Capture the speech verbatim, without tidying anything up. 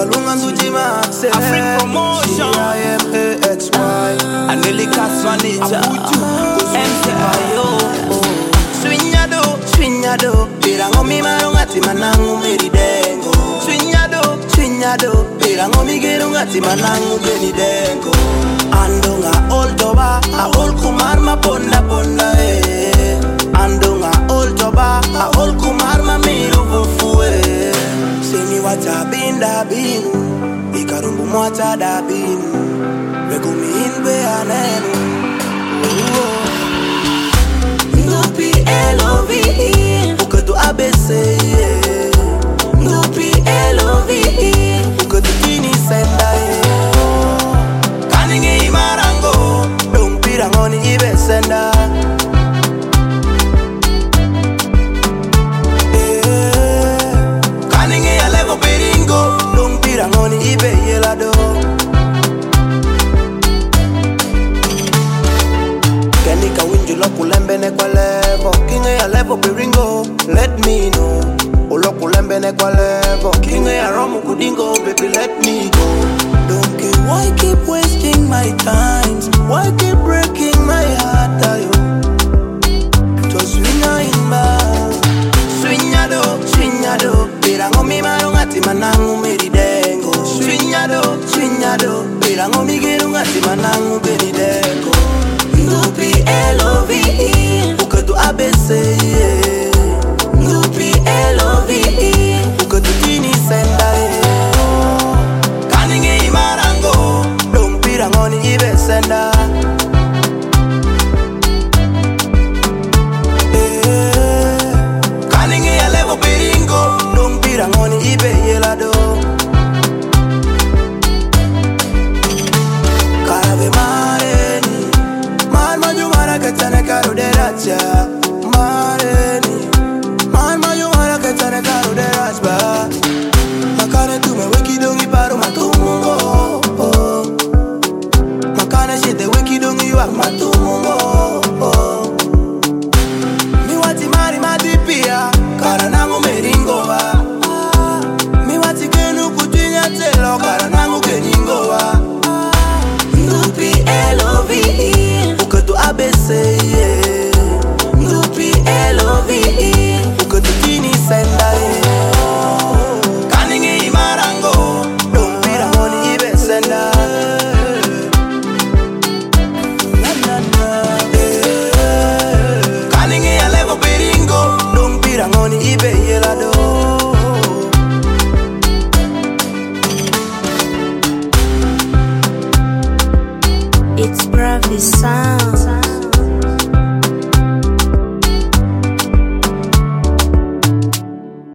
balunga ndutima African promotion. I am A X Y Anelika Swanita M C Bayo Swinyado, swinyado Pirango mi marungati manangu meridengo Swinyado, swinyado Pirango mi gerungati manangu benidengo Andonga ol toba A ol kumar ma ponda ponda eh Andonga ol toba A ol kumar ma miru fufu eh Semi wata binda binu Ikarumbu mwata da binu Regumi inbe anenu Nupi L O V E Uketu A B C Nupi L O V E Uketu kini senda Kaninge imarango Dong pirangoni ibe senda Kaninge ya levo peringo Dong pirangoni ibe yelado Kenika winju lokulembe ne kwa levo Kinge ya levo piringo, let me know Ulokulembe ne kwa levo Kinge ya romu kudingo, baby let me go Don't care, why keep wasting my time? Why keep breaking my heart, ayo? Just swinga imba Swinyado, swinyado Pirango mi marungati manangu meridengo Swinyado, swinyado Pirango mi gerungati manangu benidengo Nupi L O V E Uketu A B C Nupi L O V E Uketu kini senda Kaninge imarango Dong pirangoni ibe senda Kaninge ya levo piringo Dong pirangoni ibe yelado Karave mareni Man majumara ketane karu deracha Mareni Man majumara ketane karu derachba Makane tume wiki dongi paru matumungo Makane shite wiki dongi wak matumungo Miwati mari madipia Karanangu meringo wa Miwati kenu kujinya telo Karanangu keningo wa Nupi L O V E Uketu A B C Nupi L O V E Uketu kini senda Kaninge imarango Dong pirangoni ibe senda Kaninge ya levo piringo Dong pirangoni ibe yelado It's Bravi Sound.